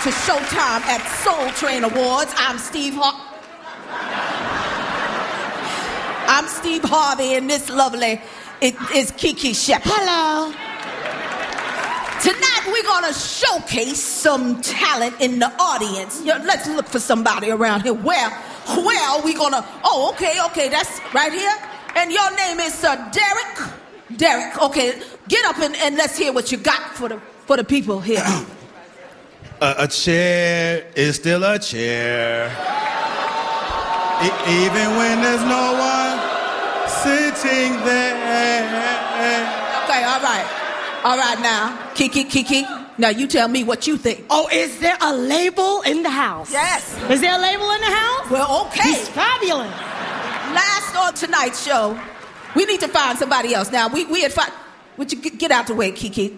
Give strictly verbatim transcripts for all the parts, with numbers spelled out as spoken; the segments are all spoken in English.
to Showtime at Soul Train Awards. I'm Steve Har- I'm Steve Harvey, and this lovely it is Kiki Shepard. Hello. Tonight we're gonna showcase some talent in the audience. Yeah, let's look for somebody around here. Where, where are we gonna? Oh, okay, okay, that's right here. And your name is uh, Derek. Derek. Okay, get up and, and let's hear what you got for the for the people here. a, a chair is still a chair, e- even when there's no one sitting there. Okay, all right. All right now, Kiki, Kiki, now you tell me what you think. Oh, is there a label in the house? Yes. Is there a label in the house? Well, okay. He's fabulous. Last on tonight's show, we need to find somebody else. Now, we, we had found... Would you get out the way, Kiki?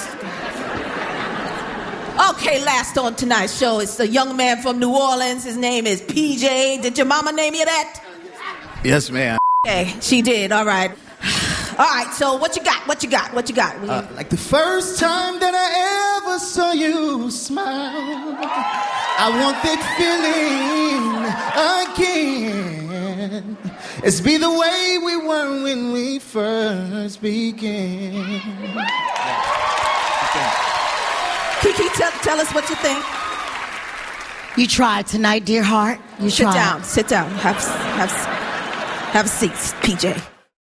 Okay, last on tonight's show, it's a young man from New Orleans. His name is P J. Did your mama name you that? Yes, ma'am. Okay, she did. All right. All right, so what you got? What you got? What you got? Uh, like the first time that I ever saw you smile, I want that feeling again. It's be the way we were when we first began. Kiki, tell, tell us what you think. You tried tonight, dear heart. You Sit tried. down. Sit down. Have have have a seat, P J.